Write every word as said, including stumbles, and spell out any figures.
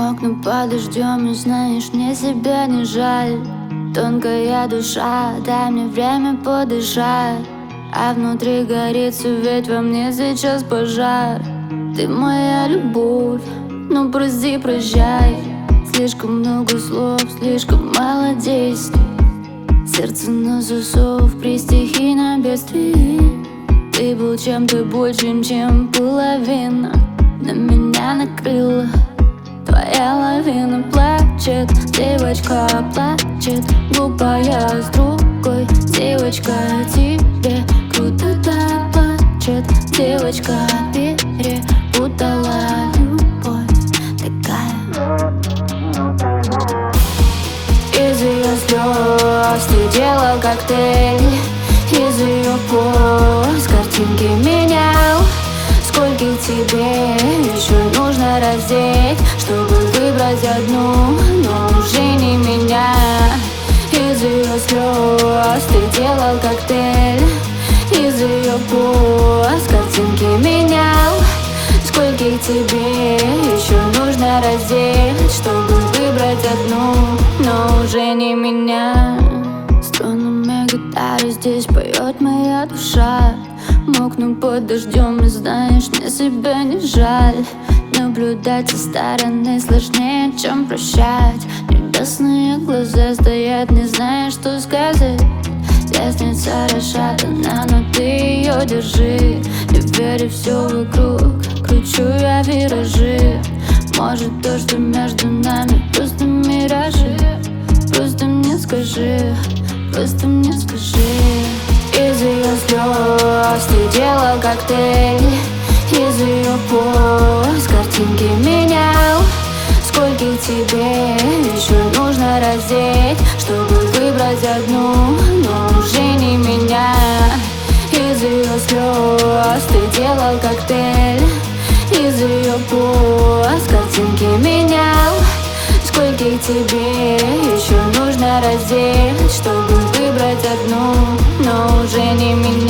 Мокну под дождем, и знаешь, мне себя не жаль. Тонкая душа, дай мне время подышать. А внутри горит ведь во мне сейчас пожар. Ты моя любовь, ну прости, прощай. Слишком много слов, слишком мало действий. Сердце на засов, при стихийном бедствии. Ты был чем-то большим, чем половина. На меня накрыла твоя лавина. Плачет, девочка плачет, глупая с другой. Девочка, тебе круто так плачет. Девочка перепутала любовь такая. Из ее слез ты делал коктейль, из ее поз картинки менял. Скольких тебе еще нужно раздеть, чтобы выбрать одну, но уже не меня. Из ее слез ты делал коктейль, из ее поз картинки менял. Скольких тебе еще нужно раздеть, чтобы выбрать одну, но уже не меня. Стонами гитары здесь поет моя душа. Мокну под дождем, и знаешь, мне себя не жаль. Наблюдать со стороны сложнее, чем прощать. Небесные глаза стоят, не зная, что сказать. Лестница расшатана, но ты ее держи. Не верю, все вокруг, кручу я виражи. Может, то, что между нами, просто миражи. Просто мне скажи, просто мне скажи. Из ее слез ты делал коктейль, из ее поз картинки менял. Скольких тебе еще нужно раздеть, чтобы выбрать одну, но уже не меня. Из ее слез ты делал коктейль, из ее поз картинки менял. Скольких тебе еще нужно раздеть, чтобы выбрать одну, но уже не меня.